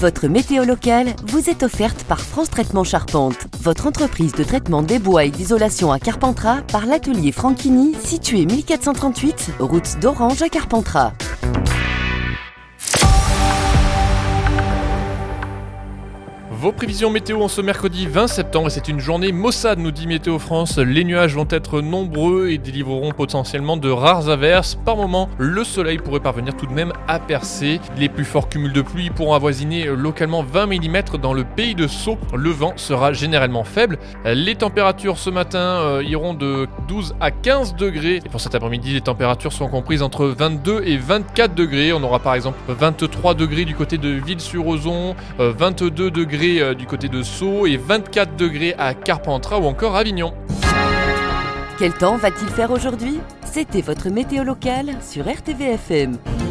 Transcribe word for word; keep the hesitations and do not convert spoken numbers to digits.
Votre météo locale vous est offerte par France Traitement Charpente, votre entreprise de traitement des bois et d'isolation à Carpentras par l'atelier Franchini, situé mille quatre cent trente-huit, route d'Orange à Carpentras. Vos prévisions météo en ce mercredi vingt septembre, et c'est une journée maussade, nous dit Météo France. Les nuages vont être nombreux et délivreront potentiellement de rares averses. Par moments, le soleil pourrait parvenir tout de même à percer. Les plus forts cumuls de pluie pourront avoisiner localement vingt millimètres dans le pays de Sceaux. Le vent sera généralement faible. Les températures ce matin euh, iront de douze à quinze degrés. Et pour cet après-midi, les températures sont comprises entre vingt-deux et vingt-quatre degrés. On aura par exemple vingt-trois degrés du côté de Ville-sur-Ozon, euh, vingt-deux degrés du côté de Sceaux et vingt-quatre degrés à Carpentras ou encore Avignon. Quel temps va-t-il faire aujourd'hui ? C'était votre météo locale sur R T V F M.